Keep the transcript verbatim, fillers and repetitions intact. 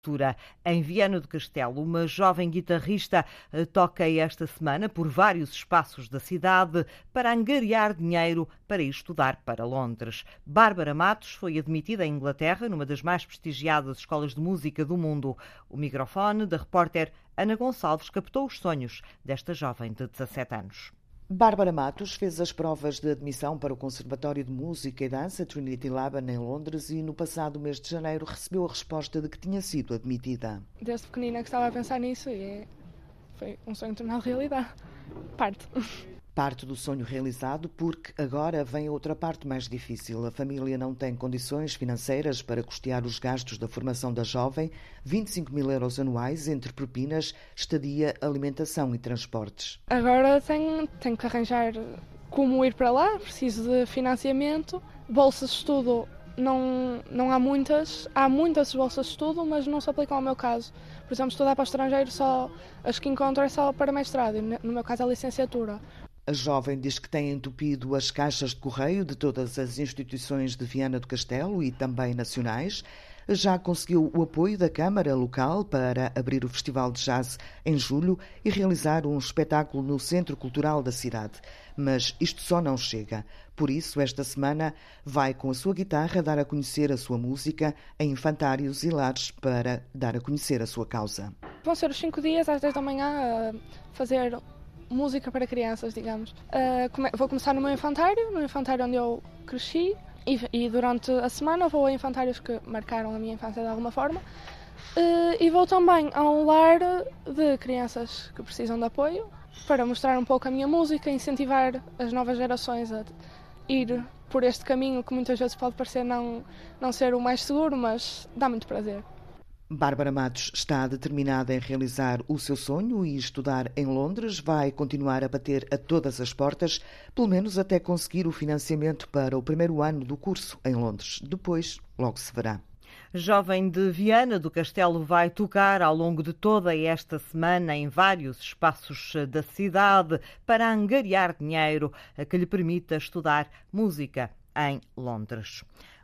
Em Viana do Castelo, uma jovem guitarrista toca esta semana por vários espaços da cidade para angariar dinheiro para ir estudar para Londres. Bárbara Matos foi admitida em Inglaterra, numa das mais prestigiadas escolas de música do mundo. O microfone da repórter Ana Gonçalves captou os sonhos desta jovem de dezassete anos. Bárbara Matos fez as provas de admissão para o Conservatório de Música e Dança Trinity Laban em Londres e no passado mês de janeiro recebeu a resposta de que tinha sido admitida. Desde pequenina que estava a pensar nisso e foi um sonho tornado realidade. Parte. Parte do sonho realizado porque agora vem a outra parte mais difícil. A família não tem condições financeiras para custear os gastos da formação da jovem, vinte e cinco mil euros anuais entre propinas, estadia, alimentação e transportes. Agora tenho, tenho que arranjar como ir para lá, preciso de financiamento, bolsas de estudo. Não, não há muitas, há muitas bolsas de estudo, mas não se aplicam ao meu caso. Por exemplo, estudar para o estrangeiro, só, as que encontro é só para mestrado, e no meu caso é licenciatura. A jovem diz que tem entupido as caixas de correio de todas as instituições de Viana do Castelo e também nacionais. Já conseguiu o apoio da Câmara local para abrir o Festival de Jazz em julho e realizar um espetáculo no Centro Cultural da cidade. Mas isto só não chega. Por isso, esta semana, vai com a sua guitarra dar a conhecer a sua música em infantários e lares para dar a conhecer a sua causa. Vão ser os cinco dias às dez da manhã a fazer música para crianças, digamos. Uh, come- vou começar no meu infantário, no infantário onde eu cresci, e, e durante a semana vou a infantários que marcaram a minha infância de alguma forma, uh, e vou também a um lar de crianças que precisam de apoio, para mostrar um pouco a minha música, incentivar as novas gerações a ir por este caminho que muitas vezes pode parecer não, não ser o mais seguro, mas dá muito prazer. Bárbara Matos está determinada em realizar o seu sonho e estudar em Londres. Vai continuar a bater a todas as portas, pelo menos até conseguir o financiamento para o primeiro ano do curso em Londres. Depois, logo se verá. Jovem de Viana do Castelo vai tocar ao longo de toda esta semana em vários espaços da cidade para angariar dinheiro que lhe permita estudar música em Londres.